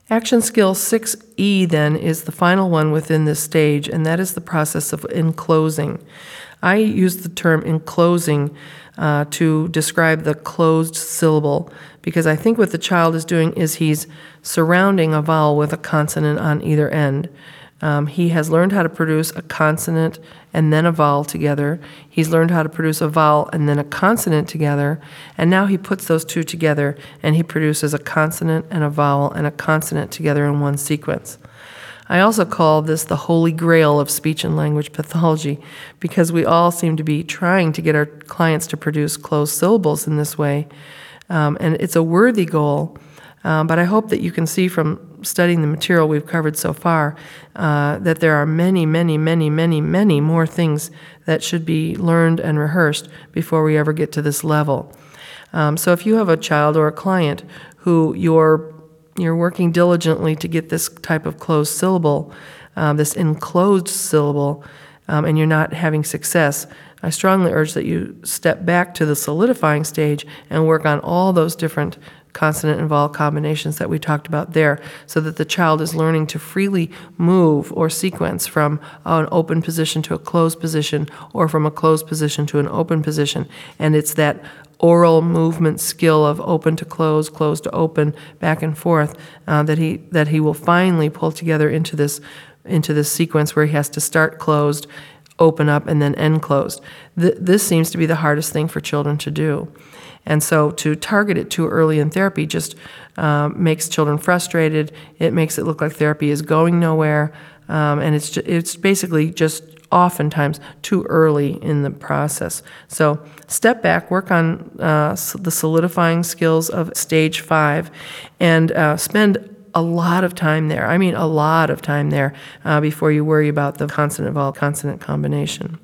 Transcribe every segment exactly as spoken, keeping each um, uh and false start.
Action skill six E then is the final one within this stage, and that is the process of enclosing. I use the term enclosing uh, to describe the closed syllable, because I think what the child is doing is he's surrounding a vowel with a consonant on either end. Um, he has learned how to produce a consonant and then a vowel together. He's learned how to produce a vowel and then a consonant together. And now he puts those two together and he produces a consonant and a vowel and a consonant together in one sequence. I also call this the holy grail of speech and language pathology, because we all seem to be trying to get our clients to produce closed syllables in this way. Um, and it's a worthy goal. Um, but I hope that you can see from studying the material we've covered so far uh, that there are many, many, many, many, many more things that should be learned and rehearsed before we ever get to this level. Um, so if you have a child or a client who you're you're working diligently to get this type of closed syllable, um, this enclosed syllable, um, and you're not having success, I strongly urge that you step back to the solidifying stage and work on all those different consonant and vowel combinations that we talked about there, so that the child is learning to freely move or sequence from an open position to a closed position, or from a closed position to an open position. And it's that oral movement skill of open to close, close to open, back and forth, uh, that he that he will finally pull together into this into this sequence where he has to start closed, open up, and then end closed. Th- this seems to be the hardest thing for children to do. And so to target it too early in therapy just um, makes children frustrated. It makes it look like therapy is going nowhere. Um, and it's, ju- it's basically just oftentimes too early in the process. So step back, work on uh, the solidifying skills of stage five, and uh, spend a lot of time there. I mean a lot of time there uh, before you worry about the consonant-vowel consonant combination.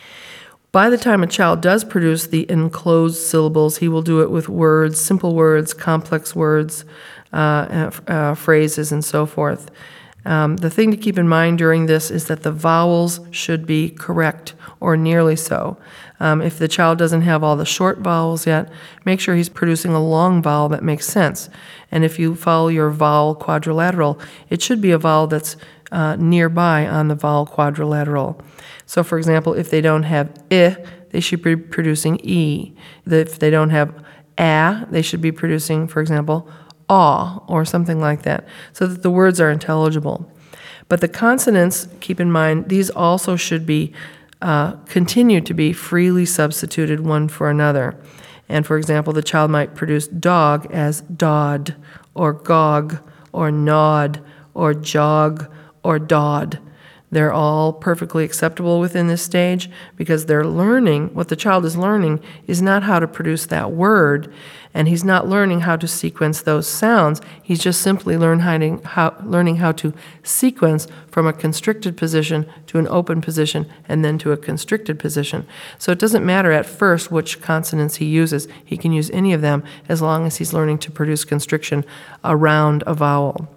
By the time a child does produce the enclosed syllables, he will do it with words, simple words, complex words, uh, uh, phrases, and so forth. Um, the thing to keep in mind during this is that the vowels should be correct, or nearly so. Um, if the child doesn't have all the short vowels yet, make sure he's producing a long vowel that makes sense. And if you follow your vowel quadrilateral, it should be a vowel that's uh, nearby on the vowel quadrilateral. So, for example, if they don't have I, they should be producing E. If they don't have A, they should be producing, for example, aw, or something like that, so that the words are intelligible. But the consonants, keep in mind, these also should be uh, continue to be freely substituted one for another. And for example, the child might produce dog as dod, or gog, or nod, or jog, or dod. They're all perfectly acceptable within this stage, because they're learning, what the child is learning is not how to produce that word, and he's not learning how to sequence those sounds. He's just simply learn how to, how, learning how to sequence from a constricted position to an open position and then to a constricted position. So it doesn't matter at first which consonants he uses. He can use any of them as long as he's learning to produce constriction around a vowel.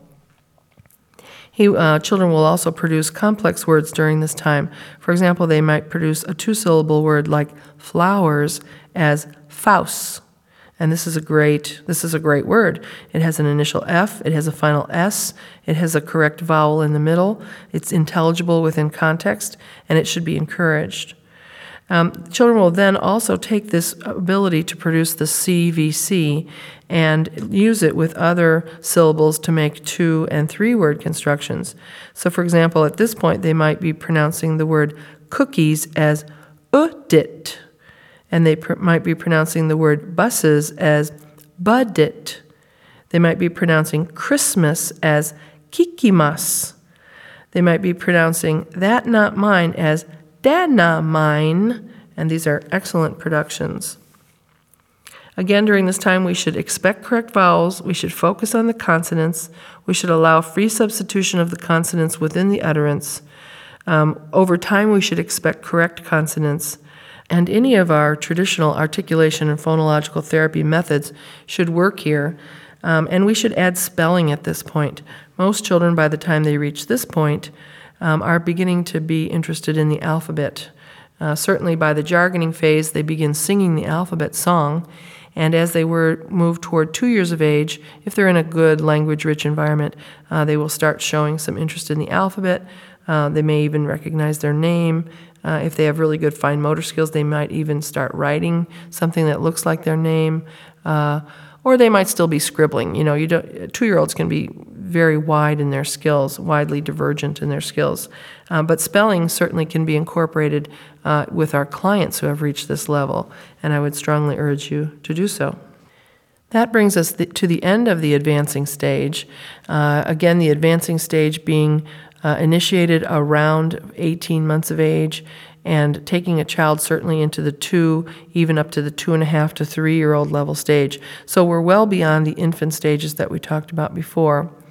He, uh, children will also produce complex words during this time. For example, they might produce a two-syllable word like flowers as faus. And this is a great this is a great word. It has an initial F, it has a final S, it has a correct vowel in the middle, it's intelligible within context, and it should be encouraged. Um, children will then also take this ability to produce the C V C and use it with other syllables to make two- and three-word constructions. So, for example, at this point, they might be pronouncing the word cookies as udit, and they pr- might be pronouncing the word buses as budit. They might be pronouncing Christmas as kikimas. They might be pronouncing that not mine as Dana mine, and these are excellent productions. Again, during this time, we should expect correct vowels, we should focus on the consonants, we should allow free substitution of the consonants within the utterance. Um, over time, we should expect correct consonants, and any of our traditional articulation and phonological therapy methods should work here, um, and we should add spelling at this point. Most children, by the time they reach this point, Um, are beginning to be interested in the alphabet. Uh, certainly by the jargoning phase, they begin singing the alphabet song, And as they were move toward two years of age, if they're in a good language-rich environment, uh, they will start showing some interest in the alphabet. Uh, they may even recognize their name. Uh, if they have really good fine motor skills, they might even start writing something that looks like their name. Uh, or they might still be scribbling. You know, you don't, two-year-olds can be very wide in their skills, widely divergent in their skills. Uh, but spelling certainly can be incorporated uh, with our clients who have reached this level, and I would strongly urge you to do so. That brings us th- to the end of the advancing stage. Uh, again, the advancing stage being uh, initiated around eighteen months of age, and taking a child certainly into the two, even up to the two and a half to three-year-old level stage. So we're well beyond the infant stages that we talked about before.